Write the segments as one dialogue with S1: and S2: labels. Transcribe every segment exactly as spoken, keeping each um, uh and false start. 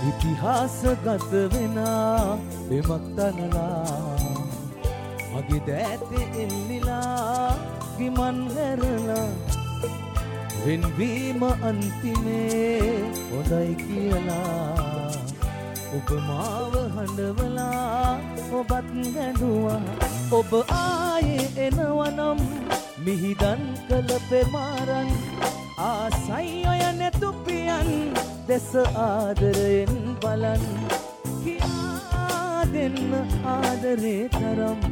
S1: ඉතිහාසගත වෙනා පෙමක් තනලා මගේ දෑතේ එල්ලිලා ගිමන් හැරලා වෙන්වීම අන්තිමේ හොඳයි කියලා ඔබ මාව හඬවලා ඔබත් ගැඬුවා ඔබ ආයේ එනවනම් මිහිදන් කළ පෙමාරන් ආසයි ඔය නැතුපියන් දෙස ආදරයෙන් බලන් කියා දෙන්න ආදරේ තරම්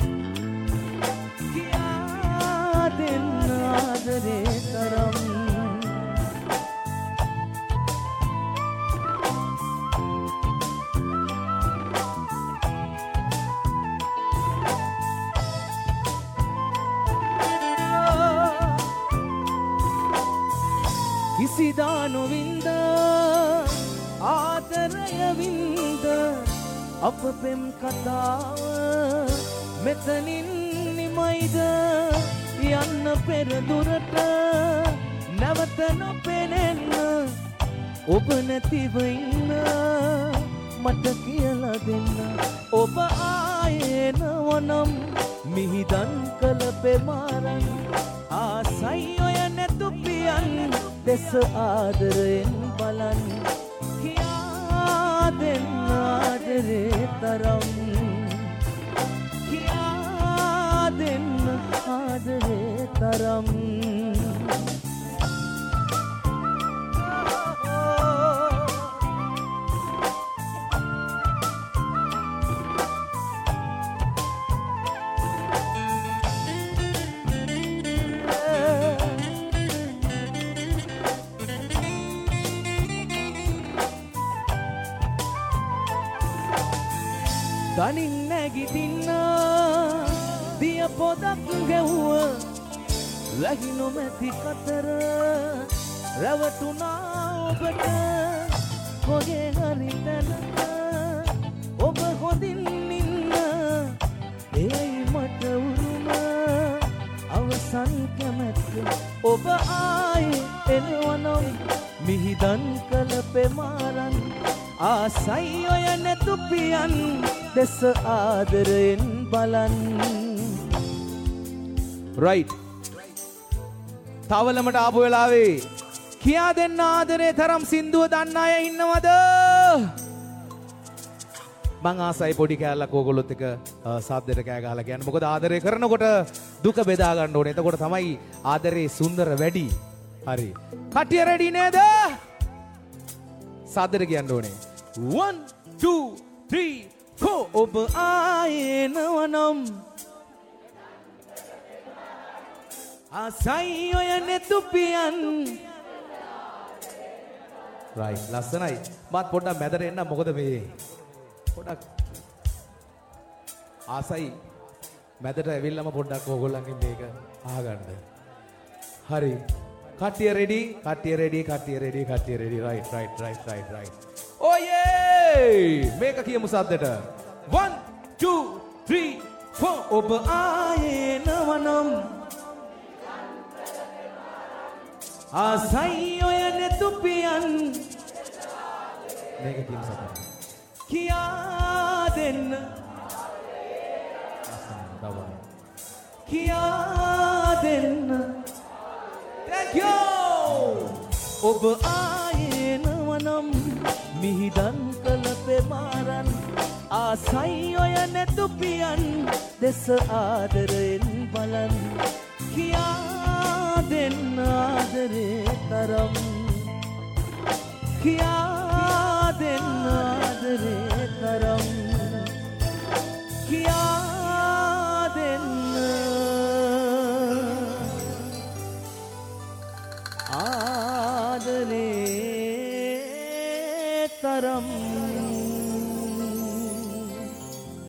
S1: කියා දෙන්න ආදරේ තරම් කිසිදා නොවින්ද ආදරය වින්ද අප පෙම් කතාව මෙතනින් නිමයිද යන්න පෙර දුරට නැවත නොපෙනෙන්න ඔබ නැතිව ඉන්න මට කියලා දෙන්න ඔබ ආයේ නවනම් මිහිදන් කළ පෙමාරන් ආසයි ඔය නැතුපියන් දෙස ආදරයෙන් බලන් කියා දෙන්න ආදරේ තරම් කියා දෙන්න ආදරේ තරම් තනින් නැගිටින්න දිය පොදක් ගැව්ව වැහි නොමැති කතර රැවටුණා ඔබට කොහේ හරි තැනක ඔබ හොඳින් ඉන්න එයයි මට උරුම අවසන් කැමැත්ත ඔබ ආයේ එනවනම් මිහිදන් කළ පෙමාරන් ආසයි ඔය නැතුපියන් දෙස ආදරයෙන් බලන් රයිට් තවලමට ආපු වෙලාවේ කියා දෙන්න ආදරේ තරම් සින්දුව දන්න අය ඉන්නවද මං ආසයි පොඩි කෑල්ලක් ඕගොල්ලොත් එක සද්දෙට කෑ ගහලා කියන්න මොකද ආදරේ කරනකොට දුක බෙදා ගන්න ඕනේ එතකොට තමයි ආදරේ සුන්දර වැඩි හරි කටිය රෙඩි නේද සද්දෙට කියන්න ඕනේ one two three four ඔබ ආයේ නවනම් ආසයි ඔය නැතුපියන් රයිට් ලස්සනයි මත් පොඩ්ඩක් මැදට එන්න මොකද මේ පොඩ්ඩක් ආසයි මැදට ඇවිල්ලාම පොඩ්ඩක් ඕගොල්ලන්ගෙන් මේක අහගන්න හරි කට්ටිය රෙඩි කට්ටිය රෙඩි කට්ටිය රෙඩි කට්ටිය ready right right right right right oh yeah මේක කියමු සද්දට one two three four ඔබ ආයේ නවනම් ආසයි ඔය නැතුපියන් මේක කියමු සද්දට කියා දෙන්න කියා දෙන්න thank you ඔබ ආයේ නවනම් මිහිදන් කළ පෙමාරන් ආසයි ඔය නැතුපියන් දෙස ආදරයෙන් බලන් කියා දෙන්න ආදරේ තරම් කියා දෙන්න ආදරේ